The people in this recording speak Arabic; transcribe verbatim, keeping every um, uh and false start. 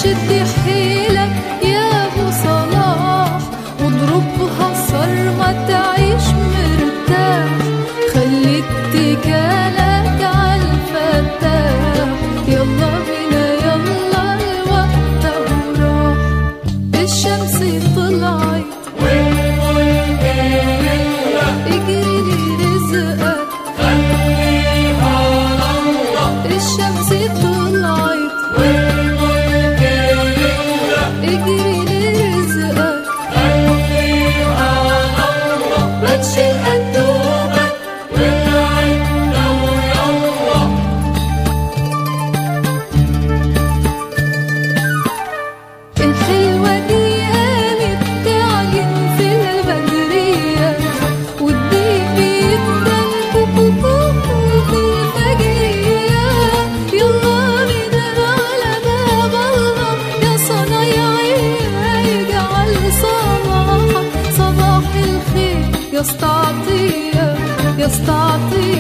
شد حيلك يا ابو صلاح واضربها صار ما تعيش مرتاح، خلي اتكالك عالفتاح، يلا بينا يلا الوقت اهو راح. الشمس طلعت والملك لله، اجري لرزقك خليها لله. الشمس طلعت والملك لله، اجري لرزقك خليها لله. ما تشيل قدومك والعنا ويلا. الحلوة دي قامت تعجن في البدرية، والديك بيفضل كوكوكو في الفجرية. يلا بينا على باب الله يا صنايعي، اجعل صباحك صباح الخير يا استعطية يا استعطية.